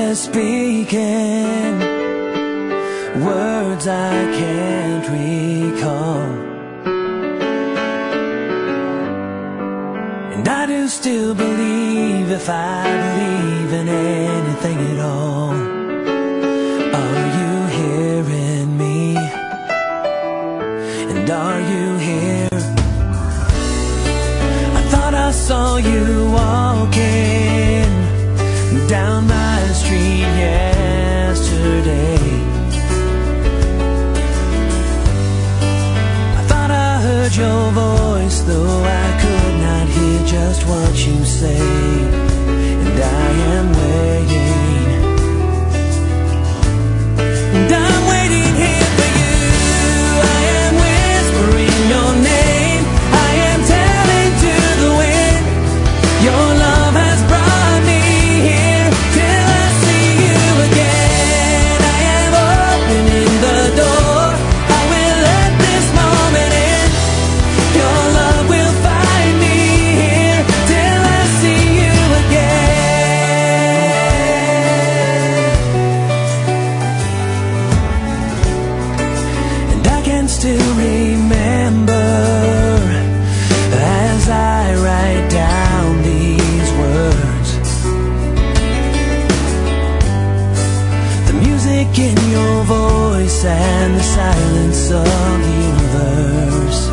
voiceless speaking words I can't recall. And I do still believe, if I believe in anything at all. Are you hearing me? And are you here? I thought I saw you walking down my street yesterday. I thought I heard your voice, though I could not hear just what you say. And I am waiting, and I'm waiting here for you. I am whispering your name, I am telling to the wind, your love has brought me here till I see you again. I am opening the door, I will let this moment in. Your love will find me here till I see you again. And I can still remember as I write down these words, the music in your voice and the silence of the universe.